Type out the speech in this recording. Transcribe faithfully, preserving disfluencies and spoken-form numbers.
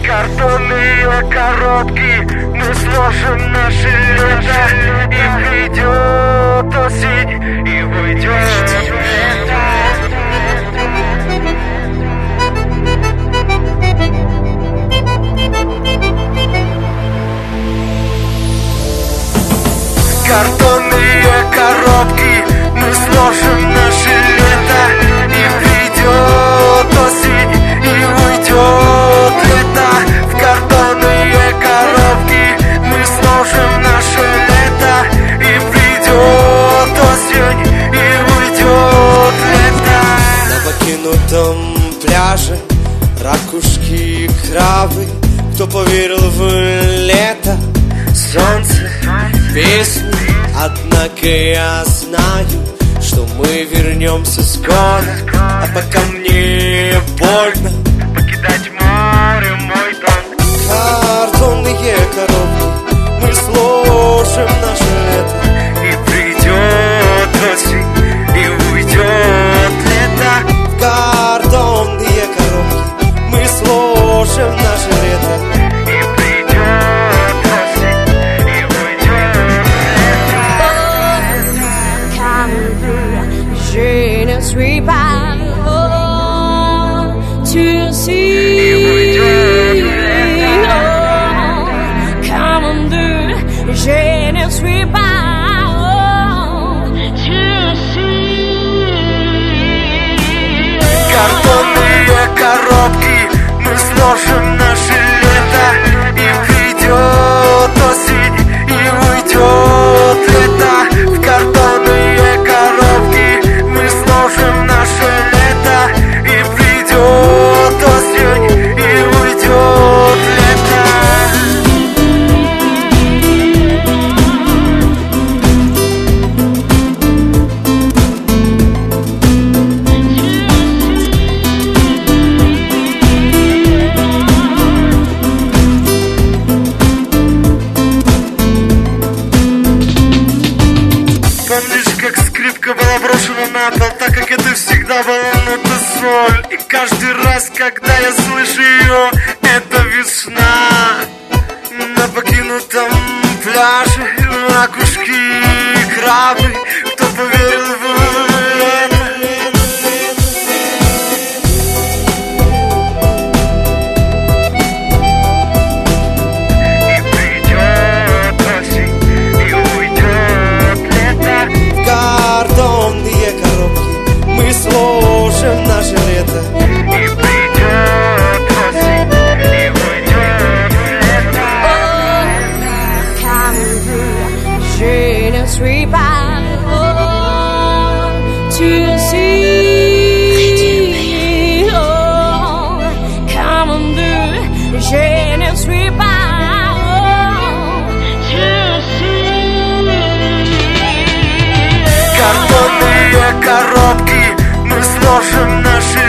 Картонные коробки, мы сложим наши лета, и придет осень, и уйдет лето. Картонные коробки, мы сложим наши лета, и придет осень, и уйдет лето. В картонные коробки мы сложим наше лето, и придет осень, и уйдет лето. На покинутом пляже ракушки и крабы. Кто поверил в лето, солнце, песни? Однако я знаю, что мы вернемся скоро. А пока мне больно покидать море, мой дом. Картонные коробки, мы сложим наше лето, и придет осень, и уйдет лето. в картонные коробки мы сложим наше лето. Sweep out to see. Oh, come on, do Jane sweep out to see. Картонные коробки, мы сложим наше лето, и придет осень, и уйдет лето. В картонные коробки мы сложим наше лето, и придет осень, и уйдет лето. Помнишь, как скрипка была брошена на пол, так как это всегда была нота соль. И каждый раз, когда я слышу ее, это весна. На покинутом пляже ракушки и крабы. Кто поверил в лето? И придет осень, и уйдет лето. В картонные коробки мы сложим наше лето, и придет осень, и уйдет лето. Oh, come through Jane sweep out to see. Oh, come on, do Jane sweep out to see. Картонные коробки, мы сложим наши